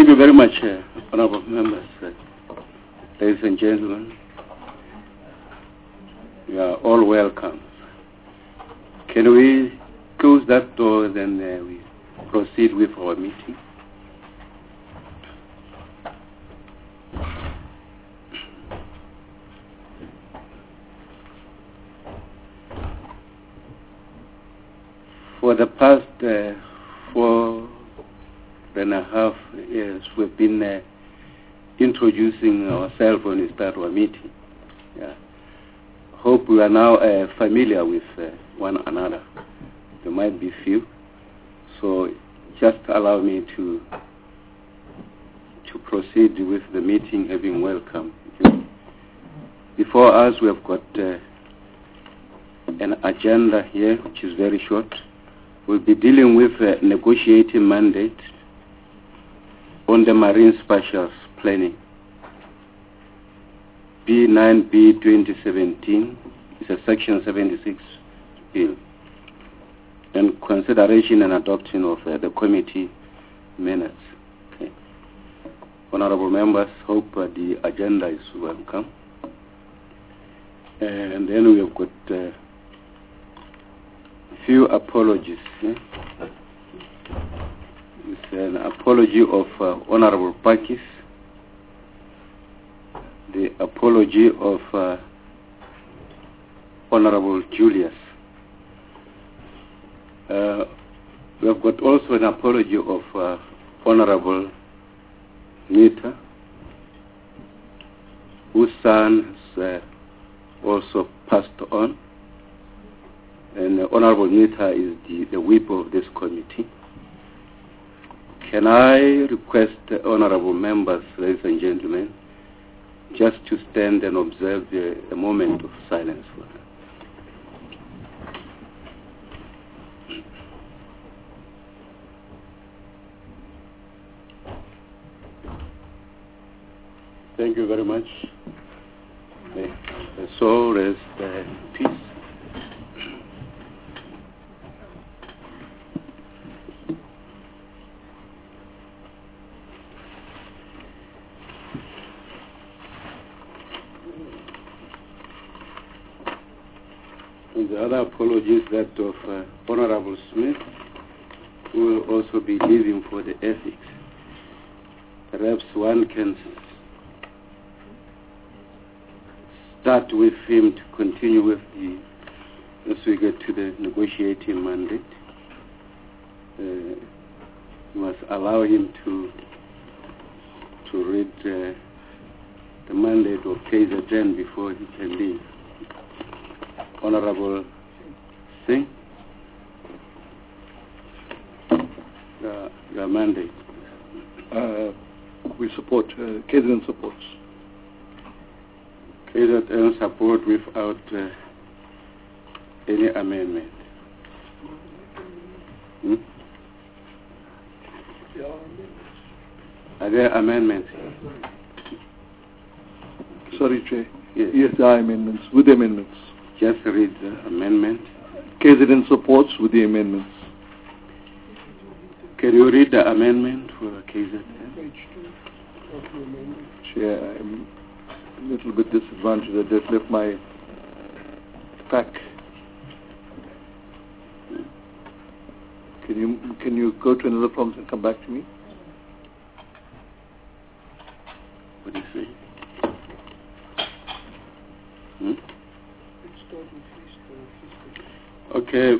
Thank you very much, honorable members, ladies and gentlemen. You are all welcome. Can we close that door, then we proceed with our meeting? For the past 4.5 years, we've been introducing ourselves when we start our meeting. Yeah. Hope we are now familiar with one another. There might be few, so just allow me to proceed with the meeting, having welcome. Before us, we have got an agenda here, which is very short. We'll be dealing with a negotiating mandate on the Marine Spatial Planning. B9B 2017 is a Section 76 bill, and consideration and adoption of the committee minutes. Okay. Honorable members, hope the agenda is welcome. And then we have got a few apologies. It's an apology of Honorable Pakis, the apology of Honorable Julius. We have got also an apology of Honorable Nita, whose son has also passed on. And Honorable Nita is the whip of this committee. Can I request the honorable members, ladies and gentlemen, just to stand and observe a moment of silence for her? Thank you very much. May the soul rest in peace. And the other apology is that of Honorable Smith, who will also be leaving for the ethics. Perhaps one can start with him to continue with as we get to the negotiating mandate. You must allow him to read the mandate of KZN before he can leave. Honorable Singh, your mandate. We support, KZN supports. KZN support without any amendment. Are there amendments? Sorry, Chair. Yes, there are amendments, with the amendments. Just read the amendment. KZN supports with the amendments. Can you read the amendment for KZN? Page 2 of the amendment. Chair, I'm a little bit disadvantaged. I just left my pack. Can you go to another prompt and come back to me? What do you say? Let's start with Free State. Okay.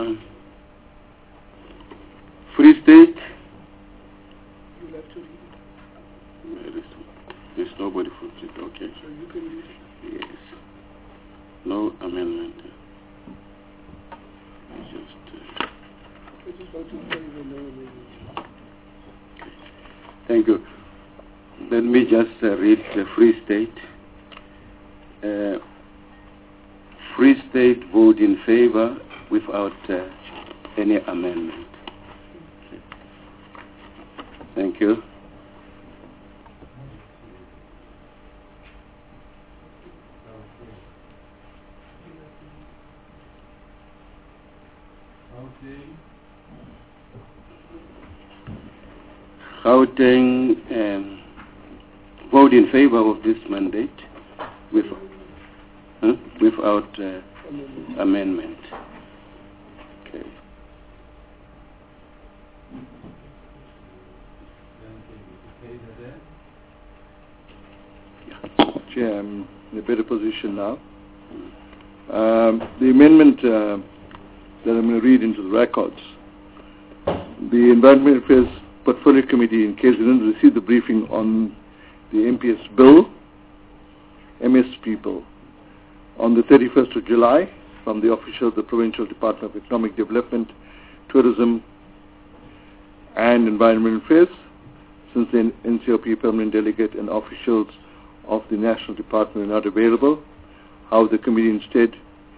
Free State. You'll have to read it. There's nobody for Free State. Okay. So you can read it. Yes. No amendment. I just want to tell you no amendment. Okay. Thank you. Let me just read the Free State. Free State vote in favor without any amendment. Okay. Thank you. Gauteng vote in favor of this mandate without amendment. Okay. Chair, I'm in a better position now. The amendment that I'm going to read into the records. The Environment Affairs Portfolio Committee in KZN received the briefing on the MPS bill, MSP bill, on the 31st of July from the officials of the Provincial Department of Economic Development, Tourism and Environment Affairs, since the NCOP permanent delegate and officials of the National Department are not available. How the committee instead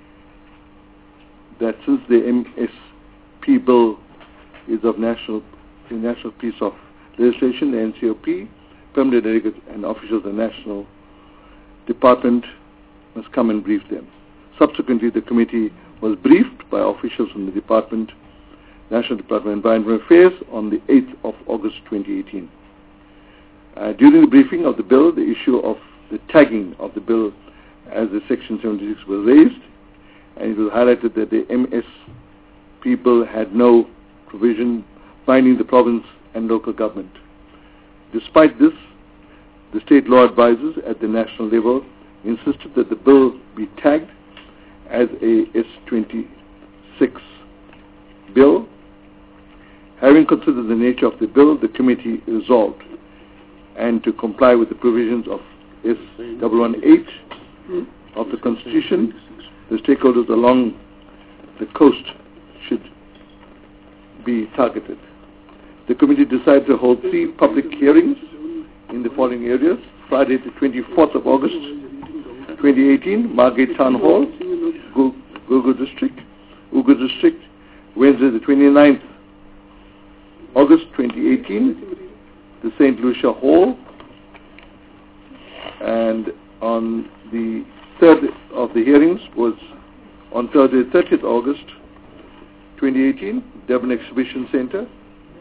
that since the MSP bill is of national piece of legislation, the NCOP permanent delegate and officials of the National Department must come and brief them. Subsequently, the committee was briefed by officials from the Department, National Department of Environment Affairs on the 8th of August 2018. During the briefing of the bill, the issue of the tagging of the bill as the Section 76 was raised, and it was highlighted that the MSP bill had no provision binding the province and local government. Despite this, the state law advisors at the national level insisted that the bill be tagged as a S26 bill. Having considered the nature of the bill, the committee resolved and to comply with the provisions of S118 of the Constitution, the stakeholders along the coast should be targeted. The committee decided to hold 3 public hearings in the following areas. Friday the 24th of August 2018, Margate Town Hall, Ugu District. Wednesday the 29th August 2018, the St. Lucia Hall. And on the third of the hearings was on Thursday 30th August 2018, Devon Exhibition Center.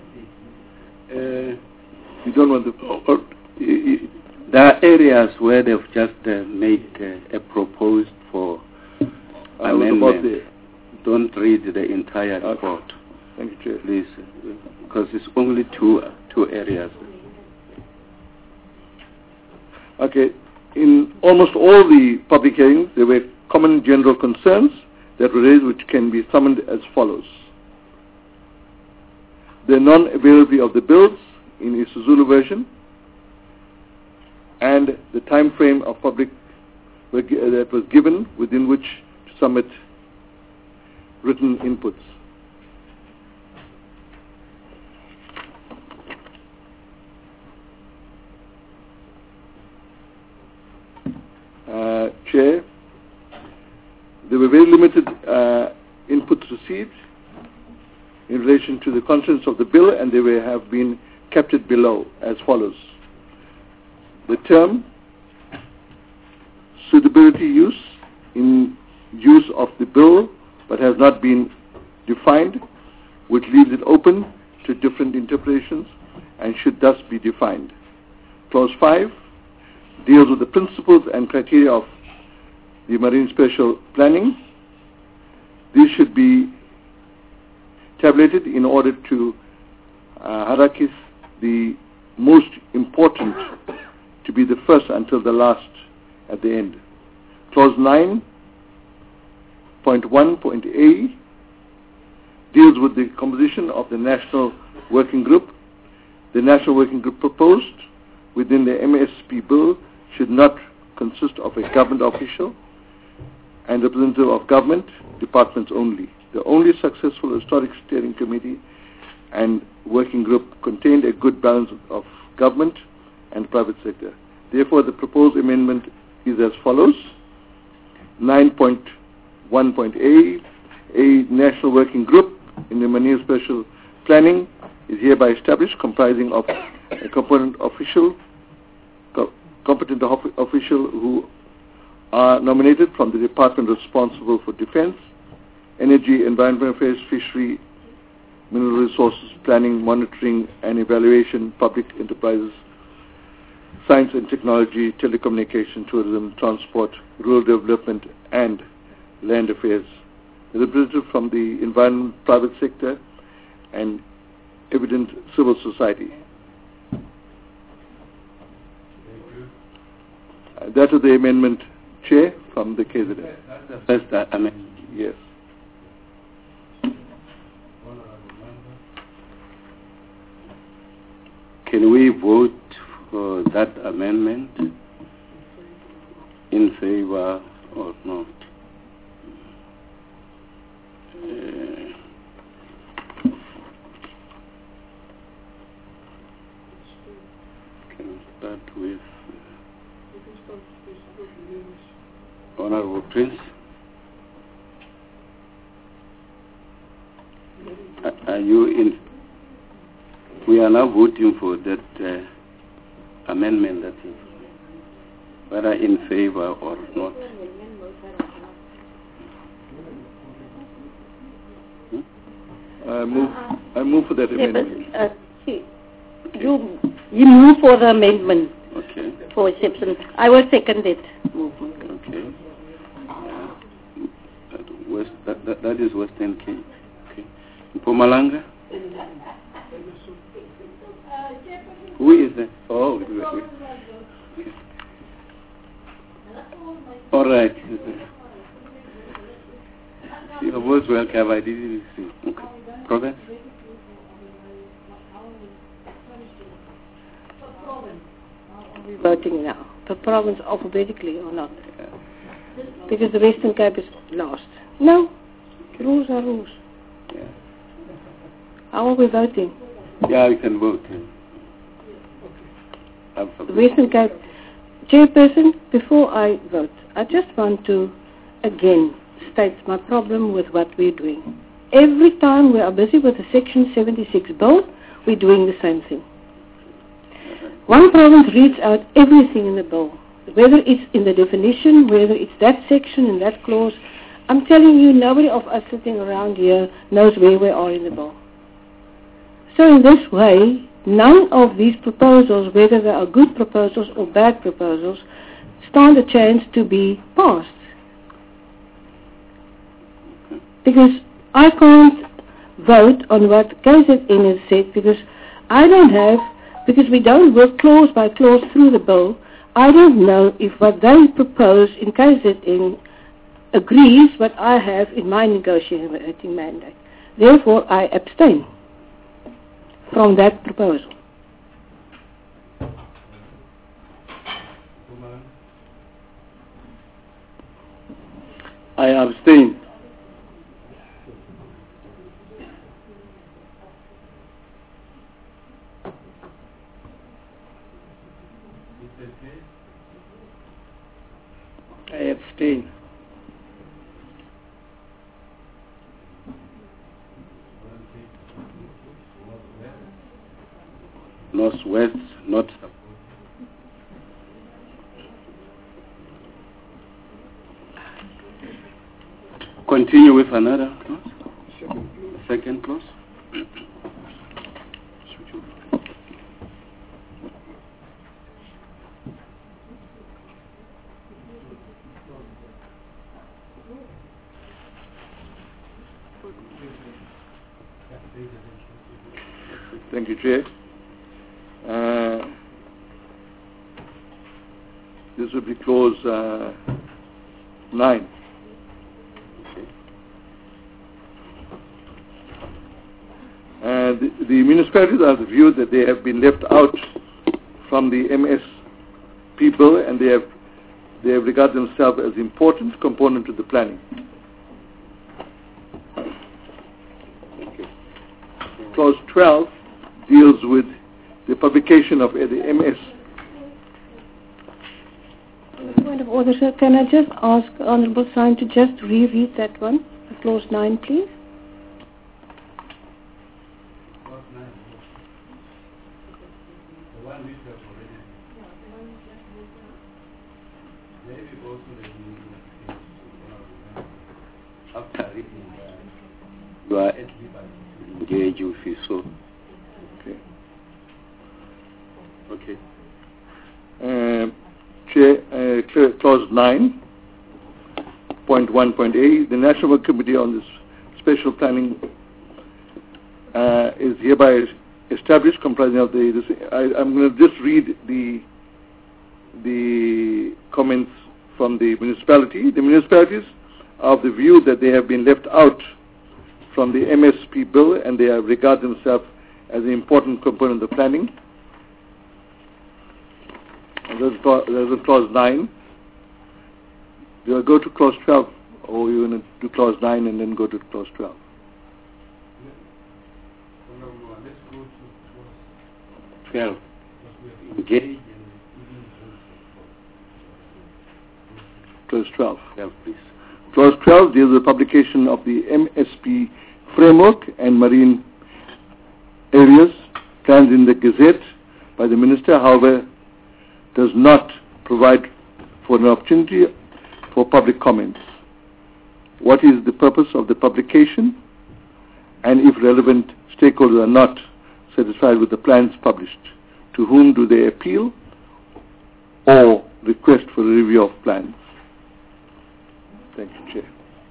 You don't want to... There are areas where they've just made a proposed for amendment. Don't read the entire report. Thank you, Chair. Please, because it's only two areas. Okay. In almost all the public hearings, there were common general concerns that were raised, which can be summoned as follows. The non-availability of the bills in its Zulu version, and the time frame of public that was given within which to submit written inputs. Chair, there were very limited inputs received in relation to the contents of the bill, and they have been captured below as follows. The term suitability use in use of the bill but has not been defined, which leaves it open to different interpretations and should thus be defined. Clause 5 deals with the principles and criteria of the Marine Special Planning. These should be tabulated in order to hierarchize the most important to be the first until the last at the end. Clause 9.1.A deals with the composition of the National Working Group. The National Working Group proposed within the MSP bill should not consist of a government official and representative of government departments only. The only successful historic steering committee and working group contained a good balance of government and private sector. Therefore, the proposed amendment is as follows. 9.1.A, a national working group in the Marine Special Planning is hereby established, comprising of a competent official who are nominated from the department responsible for defense, energy, environment affairs, fishery, mineral resources, planning, monitoring and evaluation, public enterprises, science and technology, telecommunication, tourism, transport, rural development and land affairs. The representative from the environment, private sector and evident civil society. That is the amendment, Chair, from the KZN. That's the first amendment. Yes. Can we vote for that amendment in favor or not? Can we start with Honorable Prince? Are you in? We are now voting for that amendment, that is, whether in favor or not. I move for that amendment. You move for the amendment. Okay. For exception. I will second it. Okay. That is Western Cape. Okay. Mpumalanga? Who is that? Oh, all right. You're most welcome. I didn't see. Okay. Province? We're voting now. The province alphabetically or not? Because the Western Cape is last. No. Rules are rules. Yeah. How are we voting? Yeah, you can vote. Western Cape. Chairperson, before I vote, I just want to again state my problem with what we're doing. Every time we are busy with the Section 76 bill, we're doing the same thing. One province reads out everything in the bill, whether it's in the definition, whether it's that section and that clause. I'm telling you, nobody of us sitting around here knows where we are in the bill. So in this way, none of these proposals, whether they are good proposals or bad proposals, stand a chance to be passed. Because I can't vote on what KZN has said because because we don't work clause by clause through the bill, I don't know if what they propose in KZN agrees what I have in my negotiating mandate. Therefore, I abstain from that proposal. I abstain. I abstain. Northwest, not. Continue with another clause. Second clause. Thank you, Chair. This will be clause 9. The municipalities are of the view that they have been left out from the MSP bill and they have regarded themselves as important component to the planning. Clause 12 deals with the publication of the MS. Point of order, sir. Can I just ask Honourable Sign to just reread that one, clause 9, please? Clause 9. The one which we have already. Maybe also the after reading you are at liberty to engage if you so. Okay. Chair, clause 9, point 1.a, the National Work Committee on this special planning is hereby established, comprising of I'm going to just read the comments from the municipality. The municipalities are of the view that they have been left out from the MSP bill, and they regard themselves as an important component of the planning. And there's a clause 9. You'll go to clause 12, or you're going to do clause 9 and then go to clause 12. Let's go to 12. Engage. Clause 12. 12, please. Clause 12 deals with the publication of the MSP framework and marine areas plans in the Gazette by the Minister, however, does not provide for an opportunity for public comments. What is the purpose of the publication? And if relevant stakeholders are not satisfied with the plans published, to whom do they appeal or request for a review of plans? Thank you, Chair.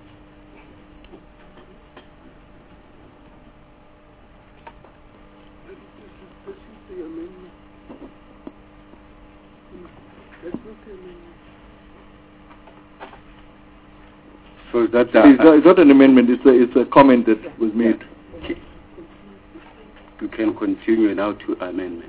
So that it's not an amendment, it's a comment that was made. You can continue now to amendment.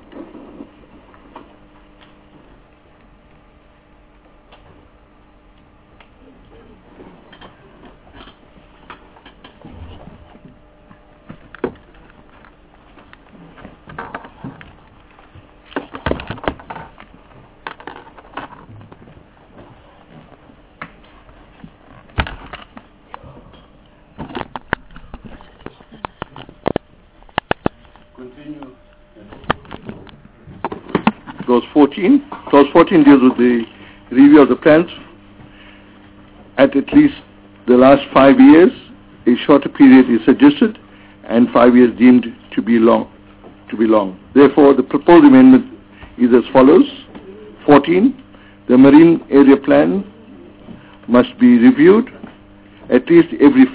Clause 14. Clause 14 deals with the review of the plans at least the last 5 years. A shorter period is suggested, and 5 years deemed to be long. Therefore, the proposed amendment is as follows. 14. The marine area plan must be reviewed at least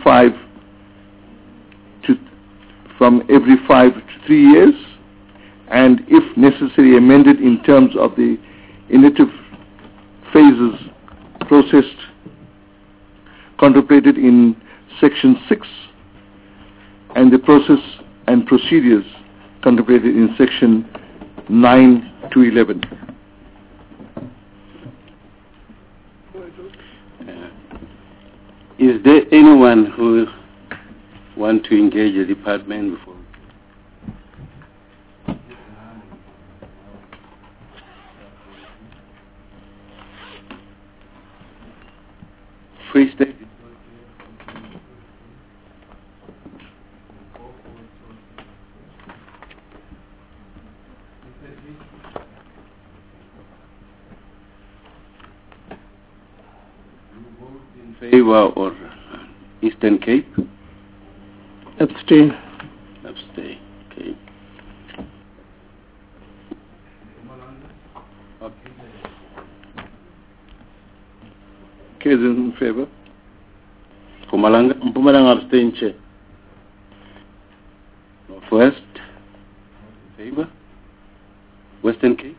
from every 5 to 3 years, and if necessary amended in terms of the initiative phases processed contemplated in section 6 and the process and procedures contemplated in section 9 to 11. Is there anyone who wants to engage the department before? Free State. In favor or Eastern Cape? Abstain. Abstain. Okay. Okay, is in favor? Mpumalanga abstain, Chair. Northwest? In favor? Western Cape?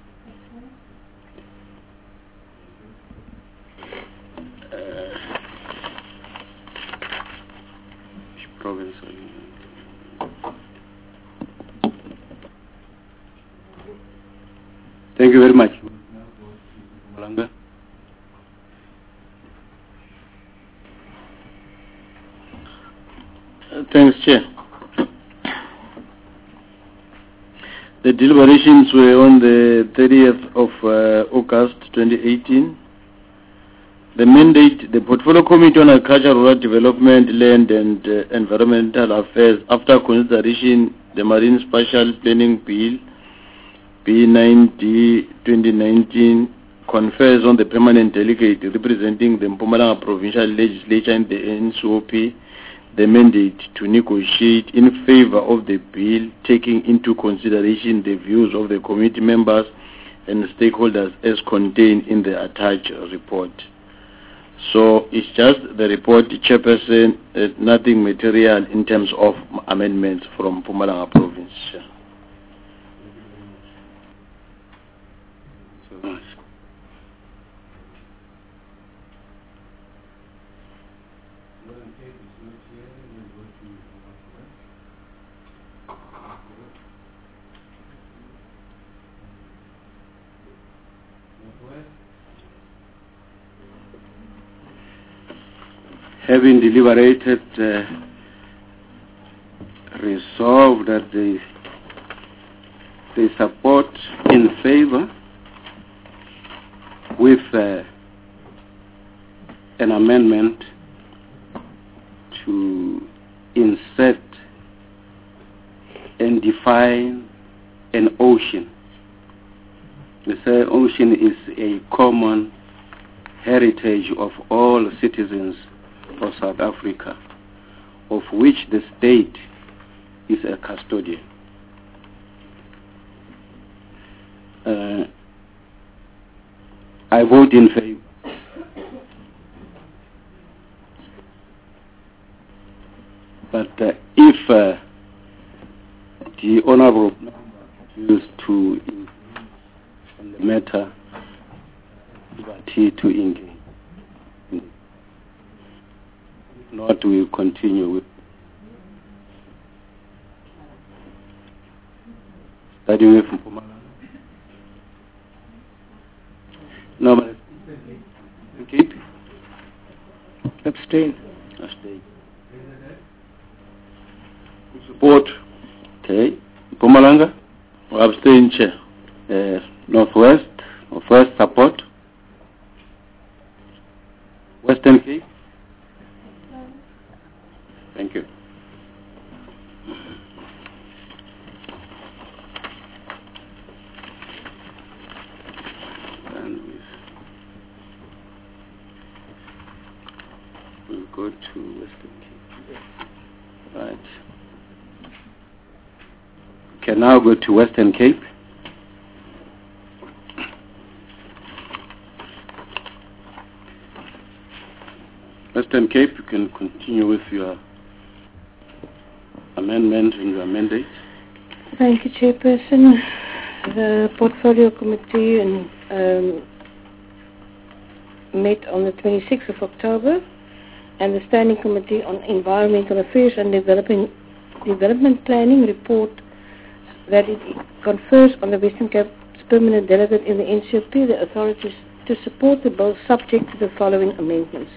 Province. Thank you very much. Mpumalanga. Thanks, Chair. The deliberations were on the 30th of August 2018. The mandate, the Portfolio Committee on Agriculture, Rural Development, Land and Environmental Affairs, after consideration the Marine Spatial Planning Bill, B9D 2019, confers on the permanent delegate representing the Mpumalanga Provincial Legislature and the NCOP the mandate to negotiate in favor of the bill, taking into consideration the views of the committee members and stakeholders as contained in the attached report. So it's just the report, Chairperson, nothing material in terms of amendments from Mpumalanga province. Having deliberated, resolved that they support in favor with an amendment to insert and define an ocean. They say ocean is a common heritage of all citizens of South Africa, of which the state is a custodian. I vote in favor. But if the Honourable used to engage on the matter, liberty to engage. Not, we will continue with studying with Mpumalanga. No, but keep. Abstain. Abstain. Support. Okay. Mpumalanga? Abstain, Chair. Northwest support. Western Cape? Thank you. And we'll go to Western Cape. Right. Can now go to Western Cape. Western Cape, you can continue with your amendment and your mandate. Thank you, Chairperson. The Portfolio Committee met on the 26th of October, and the Standing Committee on Environmental Affairs and Development Planning report that it confers on the Western Cape's permanent delegate in the NCOP the authorities to support the bill subject to the following amendments.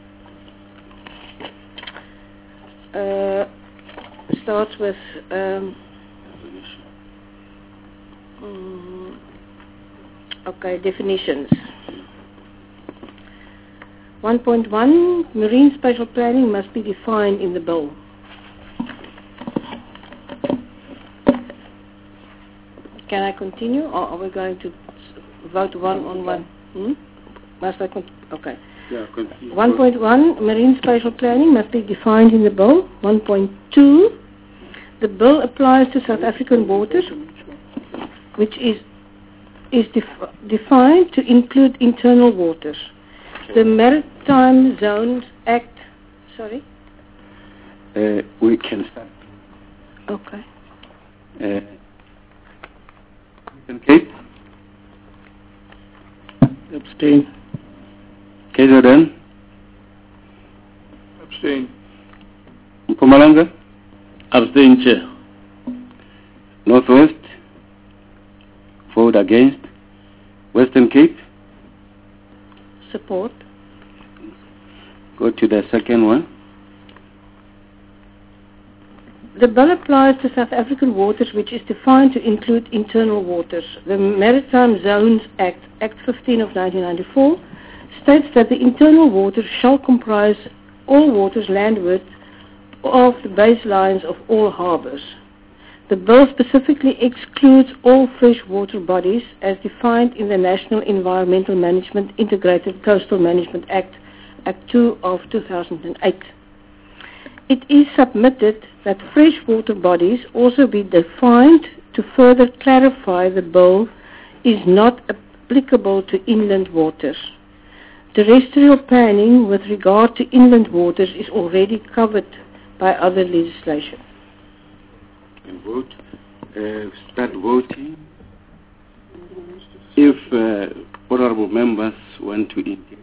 Starts with definitions. 1.1, marine spatial planning must be defined in the bill. Can I continue, or are we going to vote one on one? Must I continue? Okay. Yeah, continue. 1.1, marine spatial planning must be defined in the bill. 1.2, the bill applies to South African waters, which is defined to include internal waters. The Maritime Zones Act, sorry? We can start. Okay. Cape? Abstain. KZN? Abstain. Mpumalanga? Abstain, Chair. Northwest? Vote against. Western Cape? Support. Go to the second one. The bill applies to South African waters, which is defined to include internal waters. The Maritime Zones Act, Act 15 of 1994, states that the internal waters shall comprise all waters landward of the baselines of all harbours. The bill specifically excludes all freshwater bodies as defined in the National Environmental Management Integrated Coastal Management Act, Act 2 of 2008. It is submitted that freshwater bodies also be defined to further clarify the bill is not applicable to inland waters. Terrestrial planning with regard to inland waters is already covered by other legislation. And vote. Start voting. If honorable members want to indicate.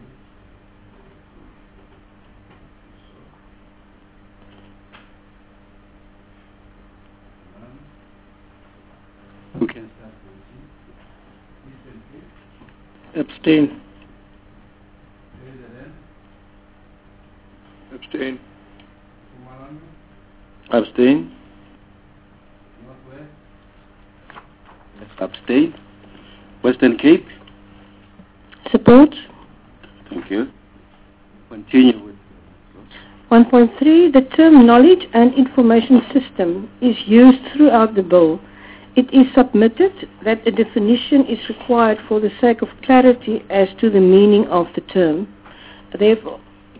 Who can start voting? Abstain. Abstain. Abstain. Abstain. Western Cape. Support. Thank you. Continue with 1.3. The term knowledge and information system is used throughout the bill. It is submitted that a definition is required for the sake of clarity as to the meaning of the term. Therefore,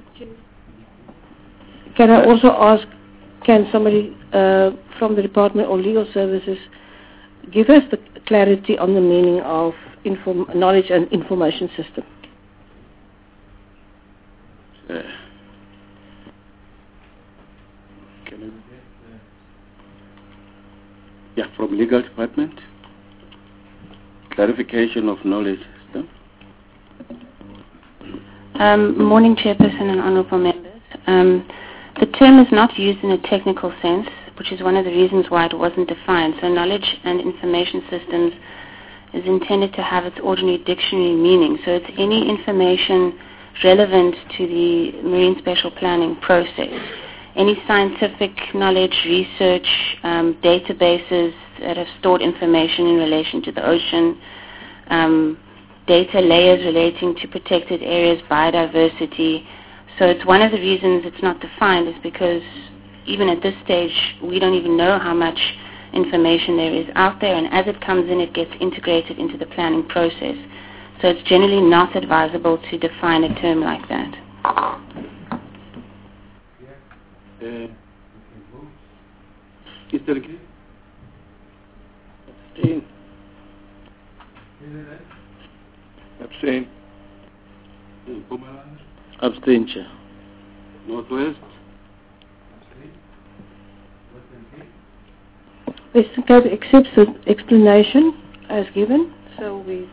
can I also ask, can somebody from the Department of Legal Services give us the clarity on the meaning of knowledge and information system? can you yeah, from legal department. Clarification of knowledge system. Morning, Chairperson and Honourable Members. The term is not used in a technical sense, which is one of the reasons why it wasn't defined. So knowledge and information systems is intended to have its ordinary dictionary meaning. So it's any information relevant to the marine spatial planning process. Any scientific knowledge, research, databases that have stored information in relation to the ocean, data layers relating to protected areas, biodiversity. So it's one of the reasons it's not defined is because even at this stage, we don't even know how much information there is out there, and as it comes in, it gets integrated into the planning process. So it's generally not advisable to define a term like that. Mr. King? Abstain. Abstain. Mpumalanga? Abstain, Chair. Northwest? Western Cape accepts the explanation as given, so we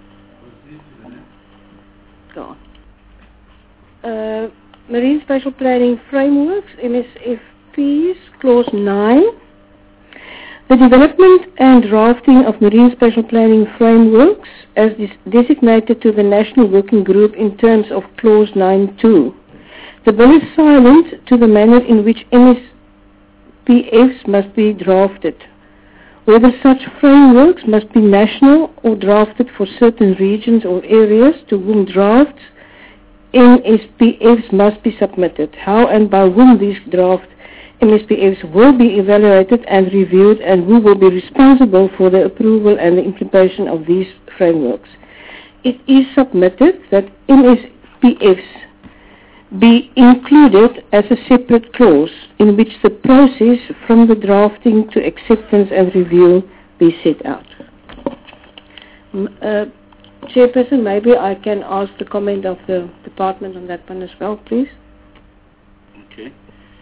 go on. Marine Spatial Planning Frameworks, MSFPs, Clause 9. The development and drafting of marine spatial planning frameworks as designated to the National Working Group in terms of Clause 9.2. The bill is silent to the manner in which MSPFs must be drafted. Whether such frameworks must be national or drafted for certain regions or areas to whom drafts MSPFs must be submitted. How and by whom these draft MSPFs will be evaluated and reviewed, and who will be responsible for the approval and the implementation of these frameworks. It is submitted that MSPFs be included as a separate clause in which the process from the drafting to acceptance and review be set out. Chairperson, maybe I can ask the comment of the department on that one as well, please. Okay.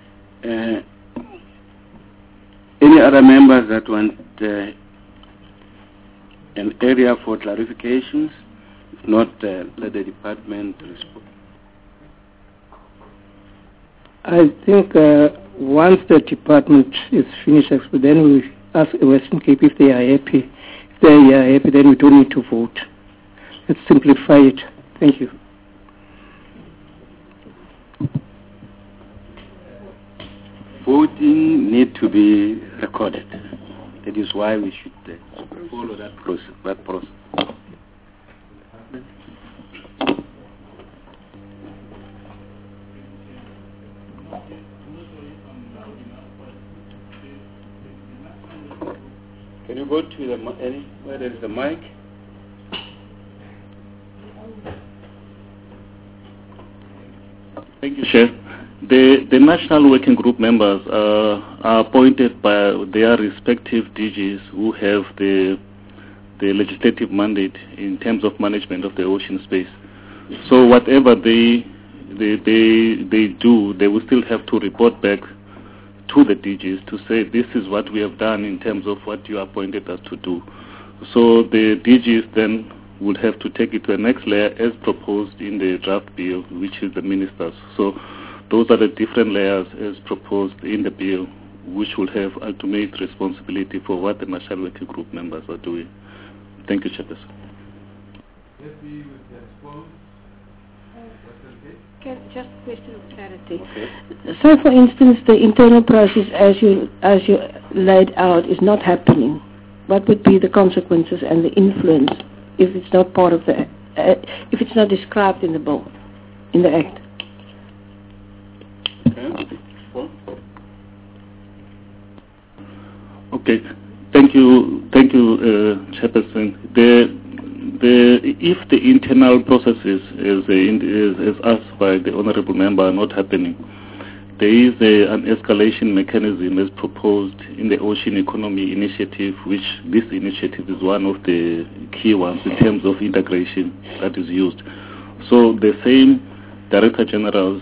Any other members that want an area for clarifications? If not, let the department respond. I think once the department is finished, then we ask Western Cape if they are happy. If they are happy, then we don't need to vote. Let's simplify it. Thank you. Voting need to be recorded. That is why we should follow that process. Can you go to the where there is the mic? Thank you, Chair. The the National Working Group members are appointed by their respective DGs who have the legislative mandate in terms of management of the ocean space. So whatever they do, they will still have to report back to the DGs to say this is what we have done in terms of what you appointed us to do. So the DGs then would have to take it to the next layer as proposed in the draft bill, which is the ministers. So those are the different layers as proposed in the bill, which will have ultimate responsibility for what the National Working Group members are doing. Thank you, Chairperson. Just a question of clarity. Okay. So, for instance, the internal process, as you laid out, is not happening. What would be the consequences and the influence if it's not part of the, if it's not described in the bill, in the Act? Okay. Thank you, Chairperson. If the internal processes, as asked by the honourable member, are not happening, there is an escalation mechanism as proposed in the Ocean Economy Initiative, which this initiative is one of the key ones in terms of integration that is used. So the same Director General's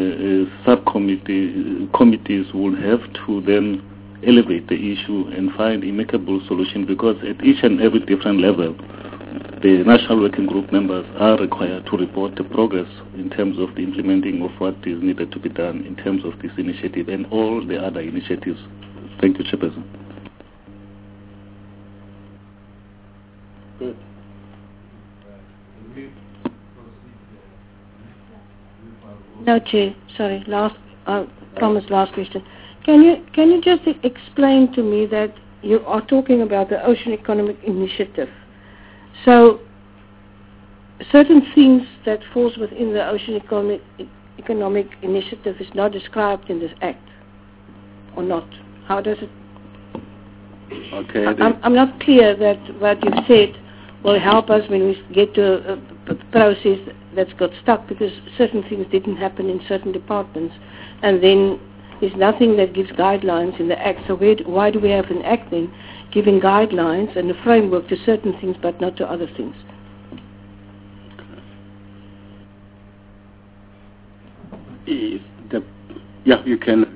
committees will have to then elevate the issue and find amicable solution, because at each and every different level, the National Working Group members are required to report the progress in terms of the implementing of what is needed to be done in terms of this initiative and all the other initiatives. Thank you, Chairperson. Good. No, Chair. Sorry. Last question. Can you just explain to me that you are talking about the Ocean Economic Initiative? So, certain things that falls within the Ocean Economic Initiative is not described in this Act, or not? How does it? Okay. I'm not clear that what you've said will help us when we get to a process that's got stuck, because certain things didn't happen in certain departments, and then there's nothing that gives guidelines in the Act. So why do we have an Act then giving guidelines and a framework to certain things but not to other things? Yeah, you can.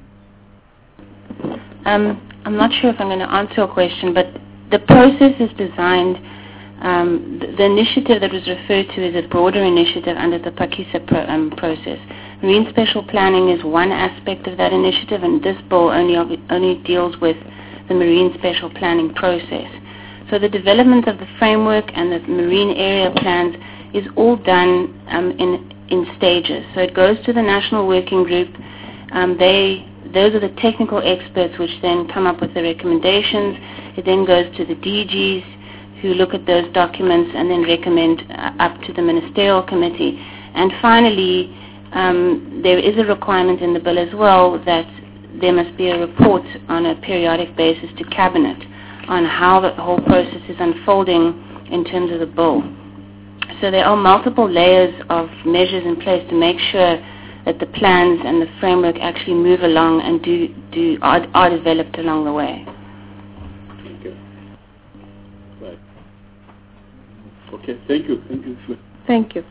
I'm not sure if I'm going to answer your question, but the process is designed, the initiative that was referred to is a broader initiative under the Phakisa process. Marine Special Planning is one aspect of that initiative, and this bill only deals with the Marine Special Planning process. So the development of the framework and the marine area plans is all done in stages. So it goes to the National Working Group. Those are the technical experts which then come up with the recommendations. It then goes to the DGs who look at those documents and then recommend up to the Ministerial Committee. And finally, there is a requirement in the bill as well that there must be a report on a periodic basis to Cabinet on how the whole process is unfolding in terms of the bill. So there are multiple layers of measures in place to make sure that the plans and the framework actually move along and are developed along the way. Okay. Right. Okay, thank you. Thank you.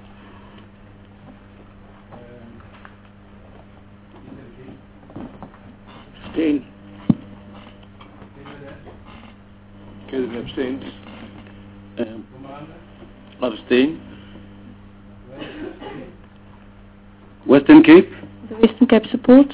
Abstain. Kevin abstains. Abstain. Western Cape? The Western Cape support.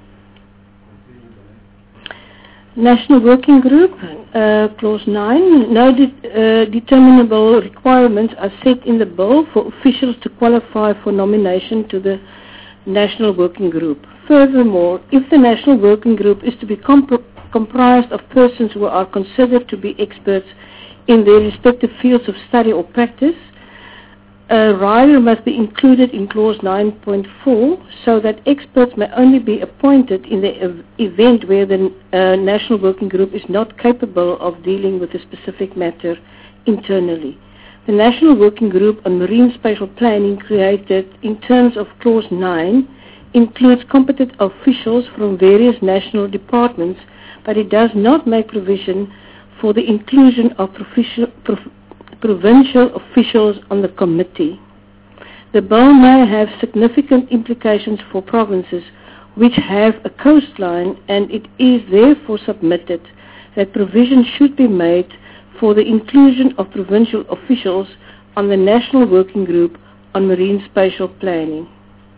National Working Group, Clause 9. No determinable requirements are set in the bill for officials to qualify for nomination to the National Working Group. Furthermore, if the National Working Group is to be comprised of persons who are considered to be experts in their respective fields of study or practice, a rider must be included in Clause 9.4 so that experts may only be appointed in the event where the National Working Group is not capable of dealing with a specific matter internally. The National Working Group on Marine Spatial Planning created, in terms of Clause 9, includes competent officials from various national departments, but it does not make provision for the inclusion of provincial officials on the committee. The bill may have significant implications for provinces which have a coastline, and it is therefore submitted that provision should be made for the inclusion of provincial officials on the National Working Group on Marine Spatial Planning.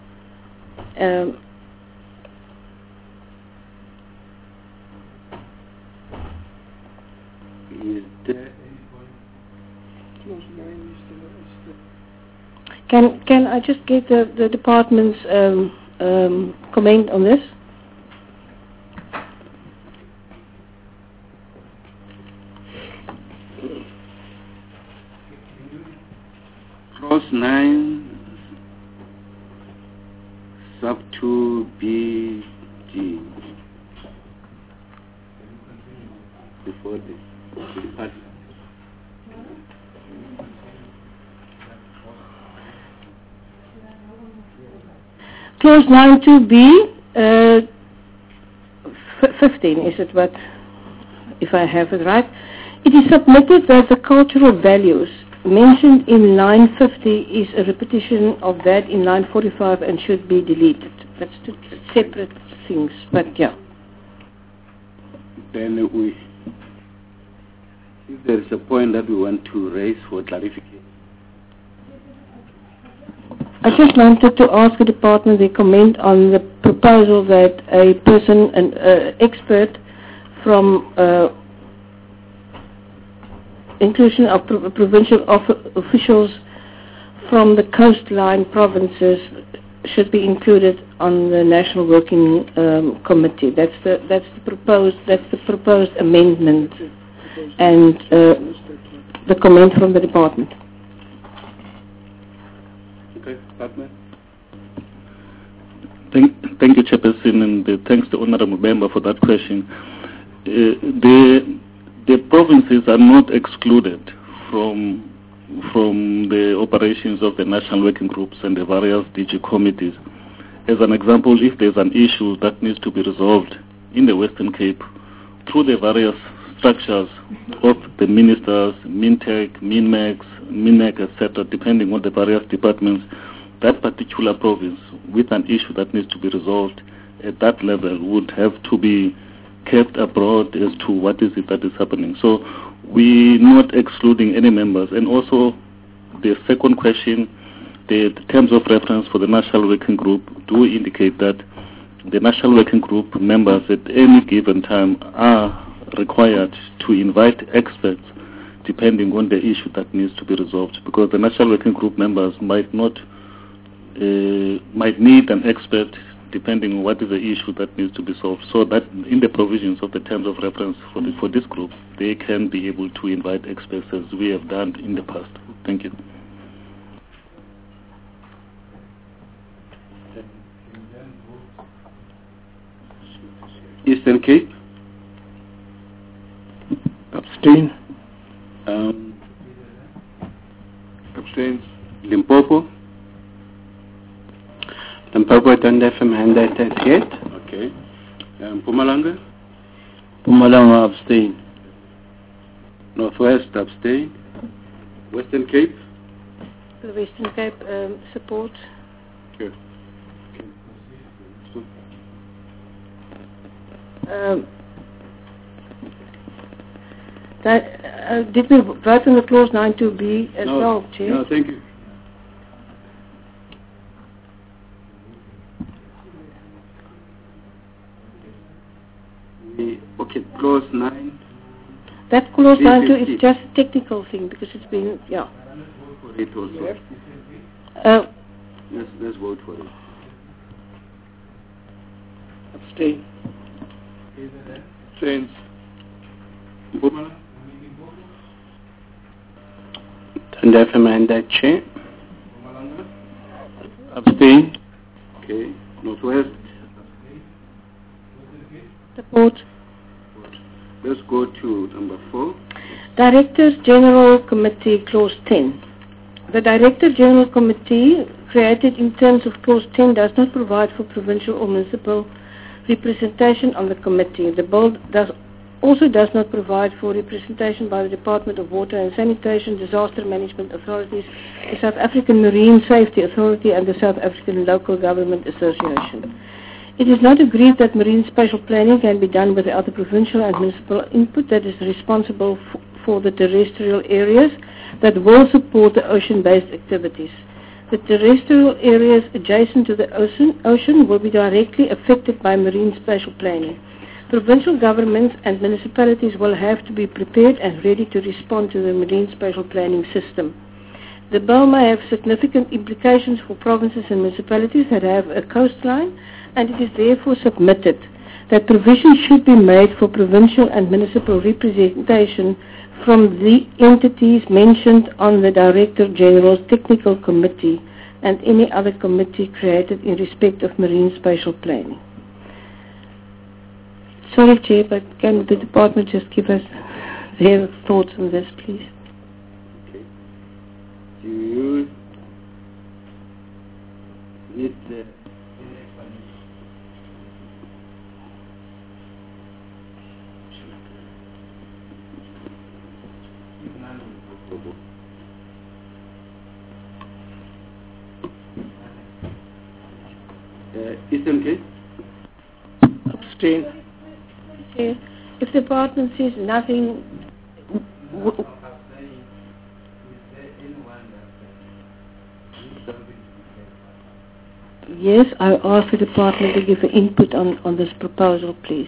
Is there Can I just get the department's comment on this? Clause 9, sub 2 B, G. Before the department. Clause 9.2b, 15, is it what, if I have it right? It is submitted that the cultural values mentioned in line 50 is a repetition of that in line 45 and should be deleted. That's two separate things, but yeah. Then if there is a point that we want to raise for clarification. I just wanted to ask the department their comment on the proposal that a person, an expert from inclusion of provincial officials from the coastline provinces should be included on the National Working Committee. That's the proposed amendment, and the comment from the department. Thank you, Chairperson, and thanks to the Honourable Member for that question. The provinces are not excluded from the operations of the national working groups and the various DG committees. As an example, if there's an issue that needs to be resolved in the Western Cape through the various structures of the ministers, MINTEC, MINMEC, etc., depending on the various departments, that particular province with an issue that needs to be resolved at that level would have to be kept abroad as to what is it that is happening. So we're not excluding any members. And also the second question, the terms of reference for the National Working Group do indicate that the National Working Group members at any given time are required to invite experts depending on the issue that needs to be resolved, because the National Working Group members might need an expert depending on what is the issue that needs to be solved, so that in the provisions of the terms of reference for this group, they can be able to invite experts as we have done in the past. Thank you. Eastern Cape? Abstain. Abstains. Limpopo? Limpopo don't have a mandate as yet. Okay. Mpumalanga? Mpumalanga abstain. Northwest abstain. Western Cape? The Western Cape support. Okay. Did we vote on the clause 9.2b as well, Chair? No, thank you. Okay, clause 9. That clause 9.2 is just a technical thing because it's been, yeah. For it also. Let's vote for it. Abstain. Abstains. Mpumalanga? Don't have a mandate, Chair. Abstain. Okay. Northwest? Support. Let's go to number 4. Directors General Committee, clause 10. The Director General Committee, created in terms of Clause 10, does not provide for provincial or municipal representation on the committee. The bill also does not provide for representation by the Department of Water and Sanitation, Disaster Management Authorities, the South African Marine Safety Authority and the South African Local Government Association. It is not agreed that marine spatial planning can be done without the provincial and municipal input that is responsible for the terrestrial areas that will support the ocean-based activities. The terrestrial areas adjacent to the ocean will be directly affected by marine spatial planning. Provincial governments and municipalities will have to be prepared and ready to respond to the marine spatial planning system. The bill may have significant implications for provinces and municipalities that have a coastline, and it is therefore submitted that provision should be made for provincial and municipal representation from the entities mentioned on the Director General's Technical Committee and any other committee created in respect of marine spatial planning. Sorry, Chair, but can the department just give us their thoughts on this, please? Okay. Do you need the Eastern Cape? Abstain. If the department says nothing, yes, I ask the department to give an input on this proposal, please.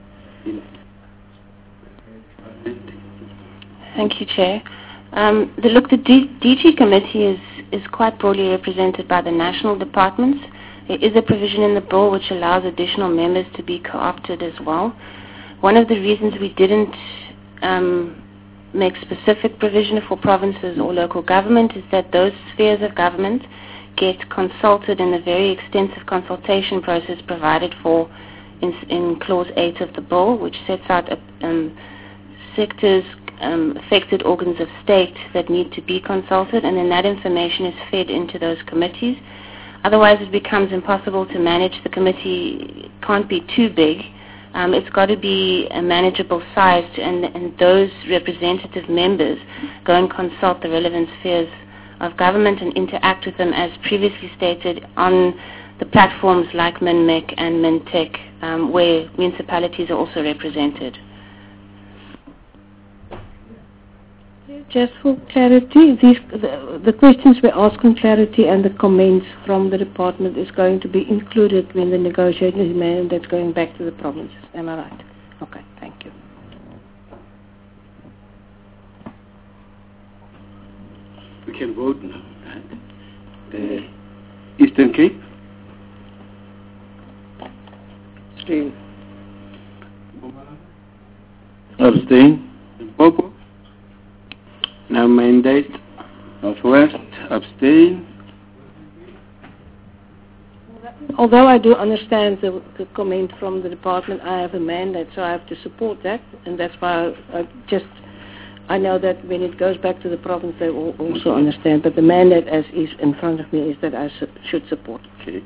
Thank you, Chair. The DG committee is quite broadly represented by the national departments. There is a provision in the bill which allows additional members to be co-opted as well. One of the reasons we didn't make specific provision for provinces or local government is that those spheres of government get consulted in the very extensive consultation process provided for in Clause 8 of the bill, which sets out sectors, affected organs of state that need to be consulted, and then that information is fed into those committees. Otherwise, it becomes impossible to manage. The committee can't be too big. It's got to be a manageable size, and those representative members go and consult the relevant spheres of government and interact with them, as previously stated, on the platforms like MinMec and MinTech, where municipalities are also represented. Just for clarity, the questions we're asking clarity and the comments from the department is going to be included when the negotiation is made, and that's going back to the provinces. Am I right? Okay, thank you. We can vote now. Right? Eastern Cape? Abstain. Abstain. Limpopo? No mandate. Northwest? Abstain. Although I do understand the comment from the department, I have a mandate, so I have to support that, and that's why I know that when it goes back to the province, they will also understand. But the mandate, as is in front of me, is that I should support. Okay.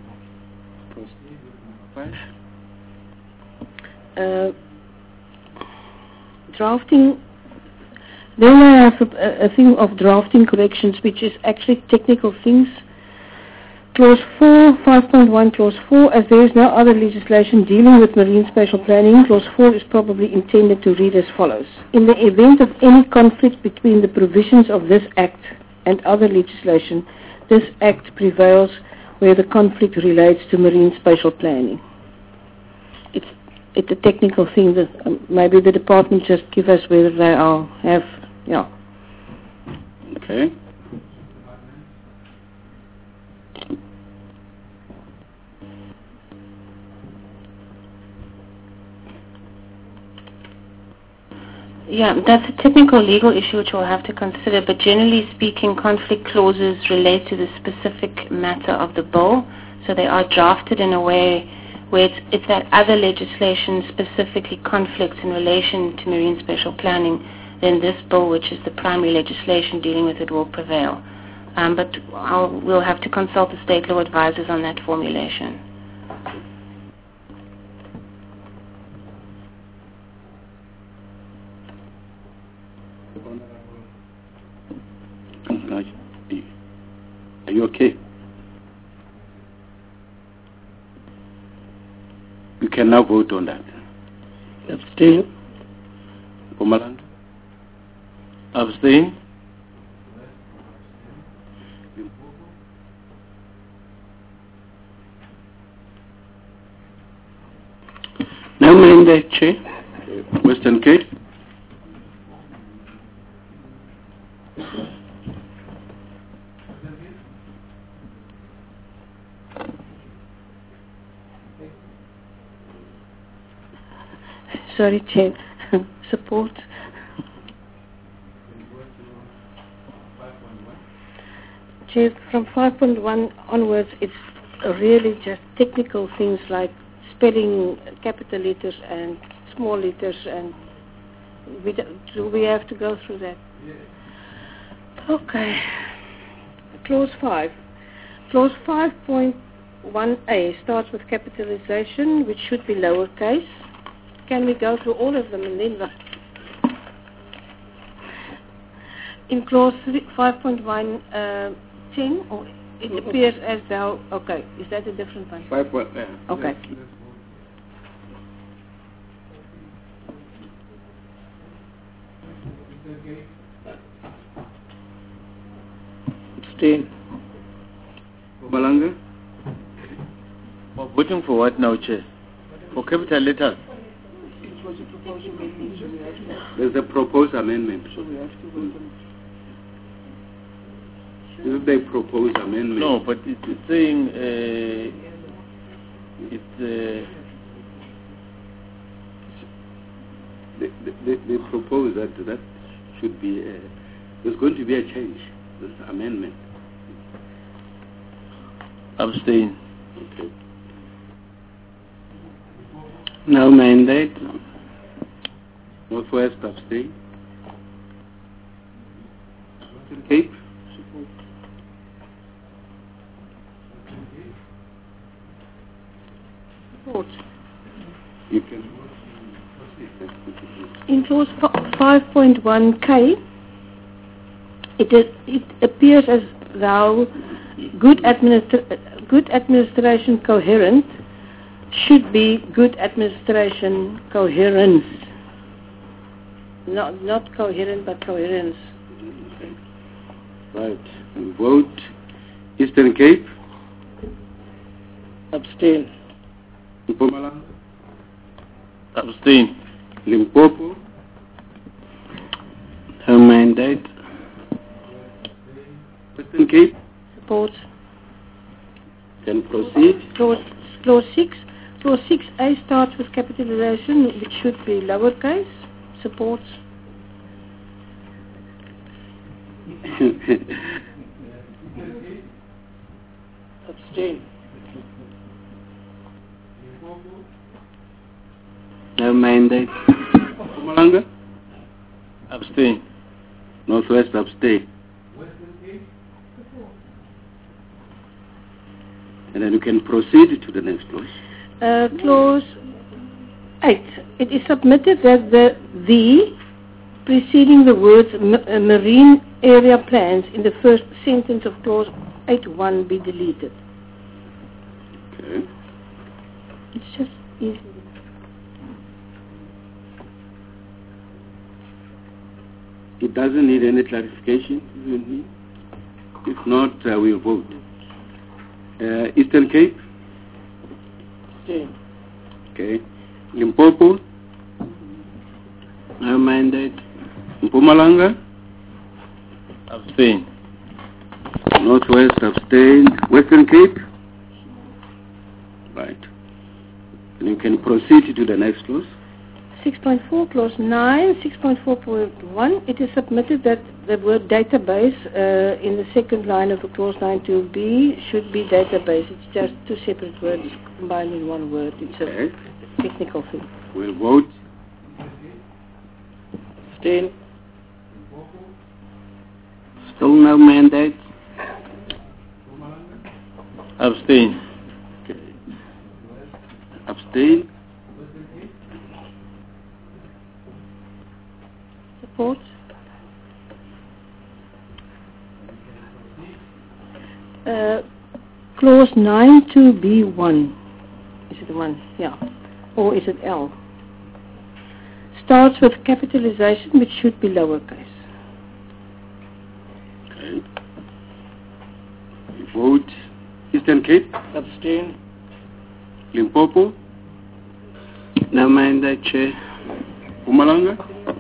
Drafting. Then I have a thing of drafting corrections, which is actually technical things. Clause 4, 5.1, Clause 4, as there is no other legislation dealing with marine spatial planning, Clause 4 is probably intended to read as follows. In the event of any conflict between the provisions of this Act and other legislation, this Act prevails where the conflict relates to marine spatial planning. It's a technical thing that maybe the department just give us whether they have. Okay. Yeah, that's a technical legal issue which we'll have to consider, but generally speaking, conflict clauses relate to the specific matter of the bill, so they are drafted in a way where if that other legislation specifically conflicts in relation to marine spatial planning, then this bill, which is the primary legislation dealing with it, will prevail. but we'll have to consult the state law advisors on that formulation. Are you okay? You can now vote on that. Abstain. Mpumalanga? Abstain. No mandate, Chair. Western Cape? Sorry, Chair. Support. Chair, from 5.1 onwards, it's really just technical things like spelling capital letters and small letters, and do we have to go through that? Okay. Clause 5. Clause 5.1a starts with capitalization, which should be lowercase. Can we go through all of them and then vote? In clause 5.110, it appears as though, okay, is that a different one? 5. Okay. Abstain. Mpumalanga? We're voting for what now, Chair? For capital letters? There's a proposed amendment. This is the proposed amendment. No, but it's saying They propose that should be there's going to be a change. This amendment. Abstain. Okay. No mandate. Northwest abstain. Western Cape? Support. You can. In clause 5.1k, it appears as though good administration coherent should be good administration coherence. Not coherent, but coherence. Okay. Right. And vote. Eastern Cape? Abstain. Mpumalanga? Abstain. Limpopo? No mandate. Western Cape? Support. Can proceed. Clause 6. Clause 6a starts with capitalization, which should be lowercase. Support. Abstain. No mandate. Mpumalanga? Abstain. Northwest abstain. And then you can proceed to the next clause. Clause 8. It is submitted that the preceding the words marine area plans in the first sentence of clause 8.1 be deleted. Okay. It's just easy. It doesn't need any clarification. If not, we'll vote. Eastern Cape? Abstain. Okay. Limpopo? No mandate. Mpumalanga? Abstain. Northwest abstain. Western Cape? Right. And you can proceed to the next clause. 6.4, clause 9, 6.4.1, it is submitted that the word database in the second line of clause 9.2b should be database. It's just two separate words combined in one word. It's a technical thing. We'll vote. Abstain. Still no mandate. Abstain. Okay. Abstain. Support. Clause 9 to B1. Is it 1? Yeah. Or is it L? Starts with capitalization, which should be lowercase. Okay. We vote Eastern Cape. Abstain. Limpopo. No mandate, Chair. Mpumalanga.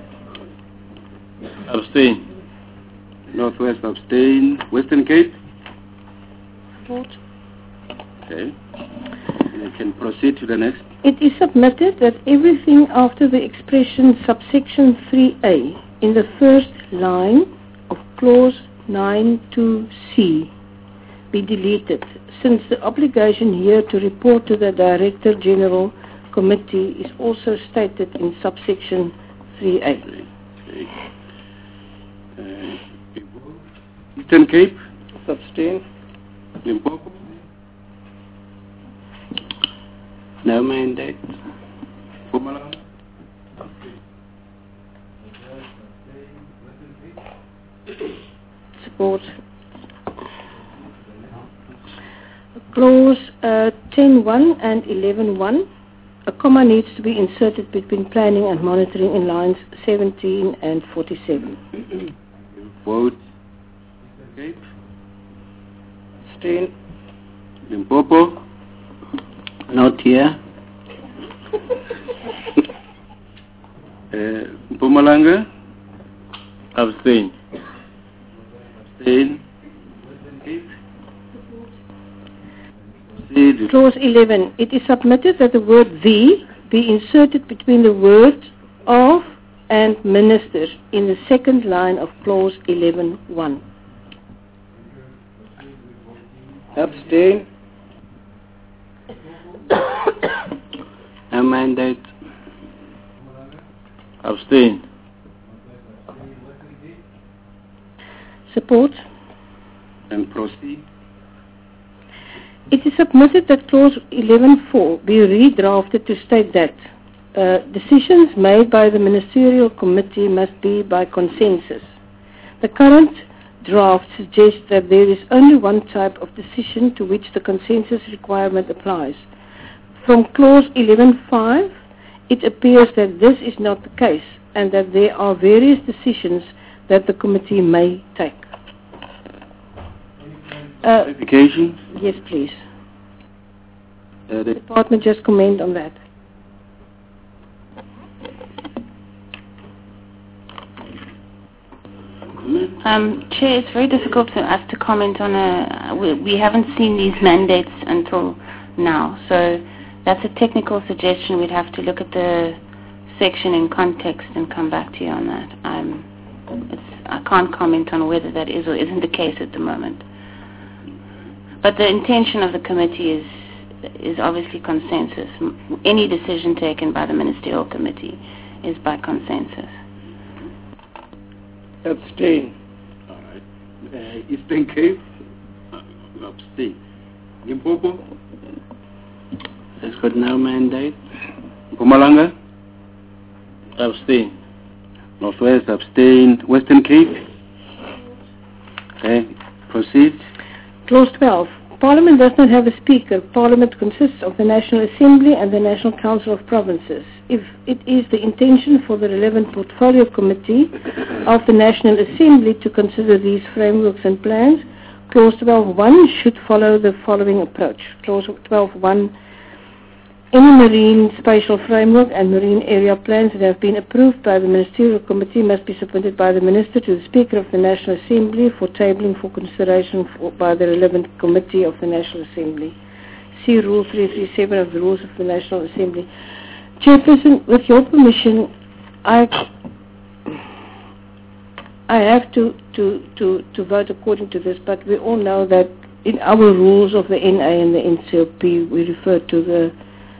Abstain. Northwest abstain. Western Cape. Support. Okay. You can proceed to the next. It is submitted that everything after the expression subsection 3A in the first line of clause 9 to C be deleted, since the obligation here to report to the Director General Committee is also stated in subsection 3A. Okay. Eastern Cape. Abstain. Limpopo. No mandate. Mpumalanga. Support. Clause 10.1 and 11.1. A comma needs to be inserted between planning and monitoring in lines 17 and 47. Vote. Cape. Abstain. Limpopo. Not here. Mpumalanga. Abstain. Abstain. Clause 11. It is submitted that the word "the" be inserted between the words "of" and "minister" in the second line of clause 11.1. Abstain. No mandate. Abstain. Support. And proceed. It is submitted that clause 11.4 be redrafted to state that decisions made by the Ministerial Committee must be by consensus. The current draft suggests that there is only one type of decision to which the consensus requirement applies. From clause 11.5, it appears that this is not the case and that there are various decisions that the committee may take. Clarification? Yes, please. The Department just comment on that. Chair, it's very difficult for us to comment on we haven't seen these mandates until now, so that's a technical suggestion. We'd have to look at the section in context and come back to you on that. I can't comment on whether that is or isn't the case at the moment. But the intention of the committee is obviously consensus. Any decision taken by the Ministerial Committee is by consensus. Abstain. all right. Eastern Cape. Abstain. Limpopo. Has got no mandate. Mpumalanga. Abstain. Northwest abstain. Western Cape. Okay. Proceed. Clause 12. Parliament does not have a speaker. Parliament consists of the National Assembly and the National Council of Provinces. If it is the intention for the relevant portfolio committee of the National Assembly to consider these frameworks and plans, Clause 12.1 should follow the following approach. Clause 12.1. Any marine spatial framework and marine area plans that have been approved by the Ministerial Committee must be submitted by the Minister to the Speaker of the National Assembly for tabling for consideration by the relevant committee of the National Assembly. See Rule 337 of the Rules of the National Assembly. Chairperson, with your permission, I have to vote according to this, but we all know that in our rules of the NA and the NCOP, we refer to the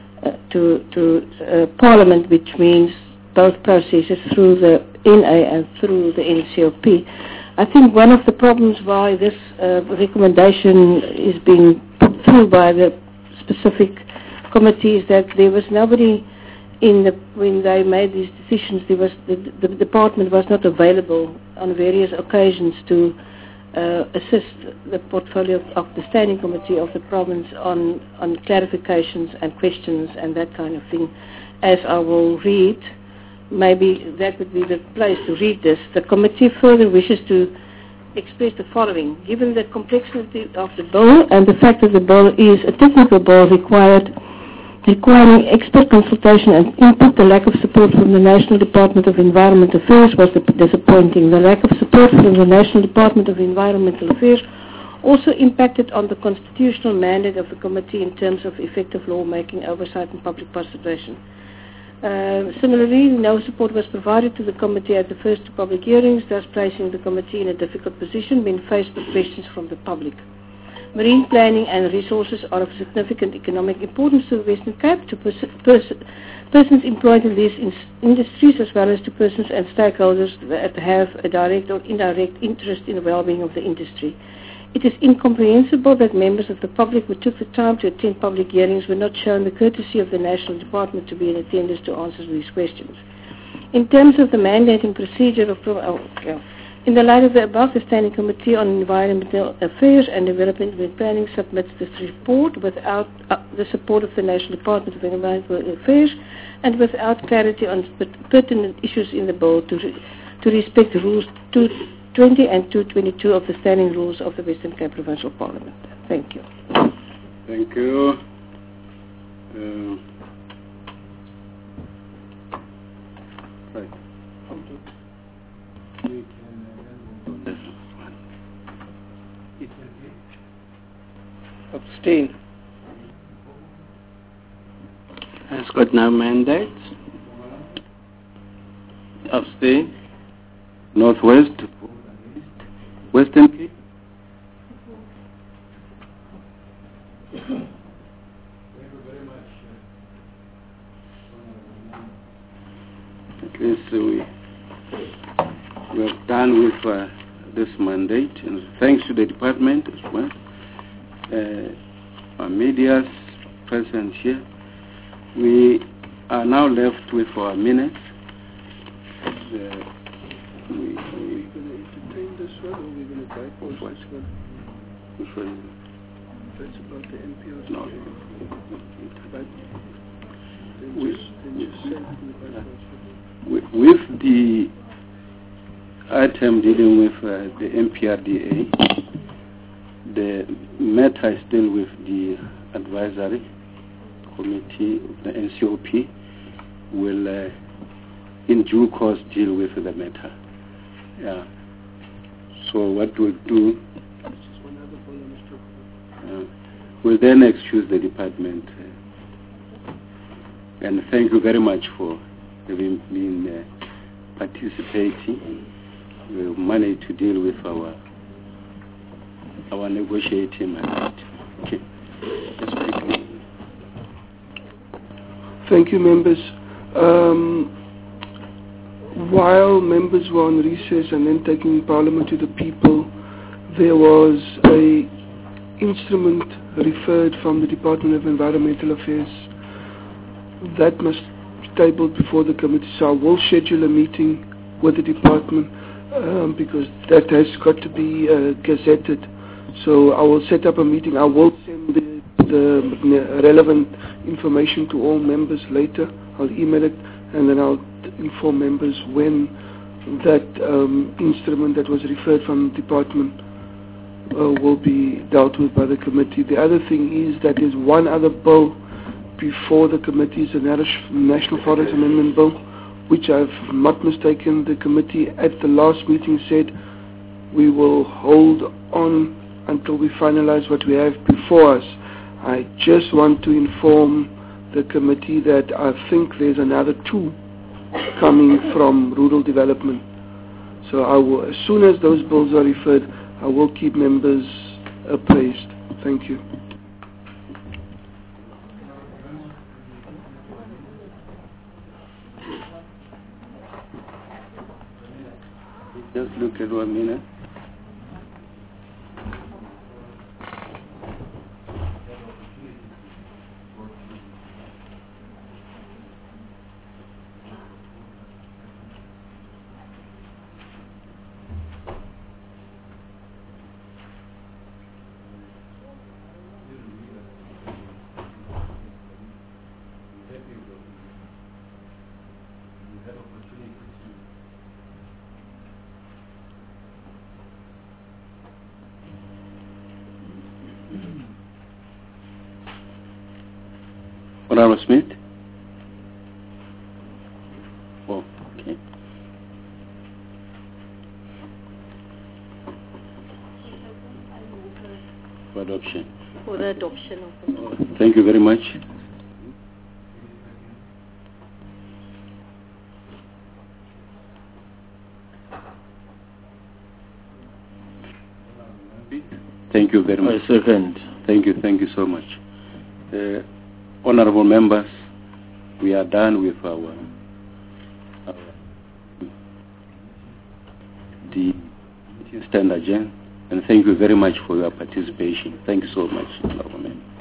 Parliament, which means both processes through the NA and through the NCOP. I think one of the problems why this recommendation is being put told by the specific committees that there was nobody when they made these decisions, the department was not available on various occasions to assist the portfolio of the standing committee of the province on clarifications and questions and that kind of thing. As I will read, maybe that would be the place to read this. The committee further wishes to express the following. Given the complexity of the bill and the fact that the bill is a technical bill requiring expert consultation and input, the lack of support from the National Department of Environment Affairs was disappointing. The lack of support from the National Department of Environmental Affairs also impacted on the constitutional mandate of the committee in terms of effective lawmaking, oversight and public participation. Similarly, no support was provided to the committee at the first two public hearings, thus placing the committee in a difficult position when faced with questions from the public. Marine planning and resources are of significant economic importance to the Western Cape, to persons employed in these industries, as well as to persons and stakeholders that have a direct or indirect interest in the well-being of the industry. It is incomprehensible that members of the public who took the time to attend public hearings were not shown the courtesy of the National Department to be in attendance to answer these questions. In terms of the mandating procedure in the light of the above, the Standing Committee on Environmental Affairs and Development Planning submits this report without the support of the National Department of Environmental Affairs and without clarity on pertinent issues in the bill to respect Rules 220 and 222 of the Standing Rules of the Western Cape Provincial Parliament. Thank you. Thank you. Right. Abstain. Has got no mandate. Abstain. Northwest, Western Cape. Thank you very much. At least we have done with this mandate, and thanks to the department as well. Our media's presence here. We are now left with our minutes. Are we going to entertain this one, or are we going to bypass this one? Which one? That's about the NPR's. No. With the item dealing with the MPRDA, the matter is still with the advisory committee, the NCOP will in due course deal with the matter. Yeah. So what we'll do, we'll then excuse the department. And thank you very much for having been participating. We've managed to deal with our negotiating mandate. Okay. Let's quickly. Thank you, members. While members were on recess and then taking Parliament to the people, there was a instrument referred from the Department of Environmental Affairs that must be tabled before the committee. So I will schedule a meeting with the department because that has got to be gazetted. So I will set up a meeting. I will send the relevant information to all members later. I'll email it and then I'll inform members when that instrument that was referred from the department will be dealt with by the committee. The other thing is that there's one other bill before the committee, is the National Forest Amendment Bill, which I've not mistaken, the committee at the last meeting said we will hold on until we finalize what we have before us. I just want to inform the committee that I think there's another 2 coming from rural development. So I will, as soon as those bills are referred, I will keep members appraised. Thank you. Just look at 1 minute. Honorable Smith? Oh, okay. For adoption. For the adoption of the Thank you very much. Thank you very much. I second. Thank you so much. Honorable members, we are done with the stand agenda, and thank you very much for your participation. Thank you so much, Honorable Member.